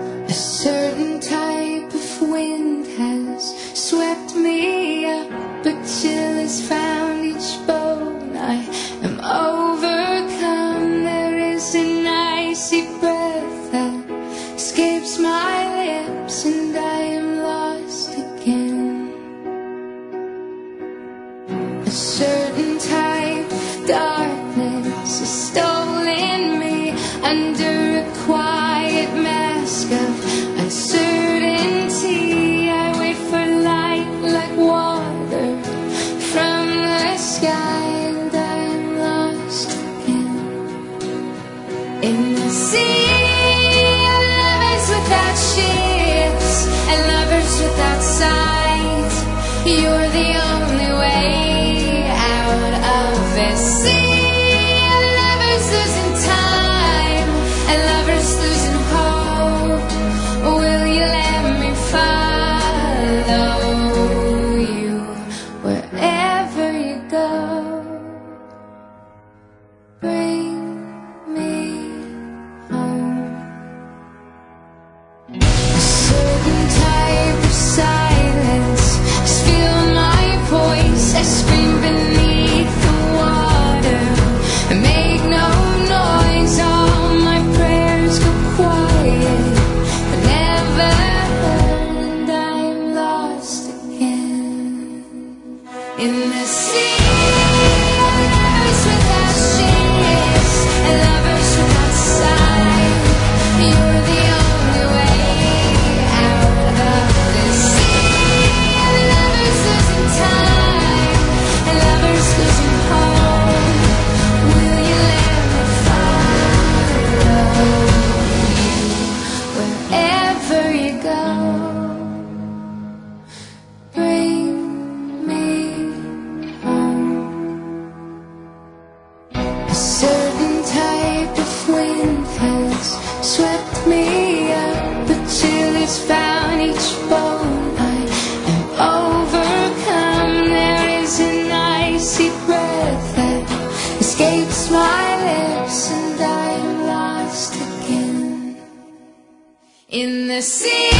A certain type of wind has swept me up, but chill has found each bone. I am overcome. There is an icy breath that escapes my lips, and I am lost again. A certain type of darkness has stolen me under a quiet mask of uncertainty. I wait for light like water from the sky, and I am lost again. In the sea of lovers without ships and lovers without sight, you're the only way out of this sea. In the sea of lovers without ships and lovers without sight, you're the only way out of this sea of lovers losing time and lovers losing hope. Will you let me follow you wherever you go? A certain type of wind has swept me up, but chill has found each bone. I am overcome. There is an icy breath that escapes my lips, and I am lost again. In the sea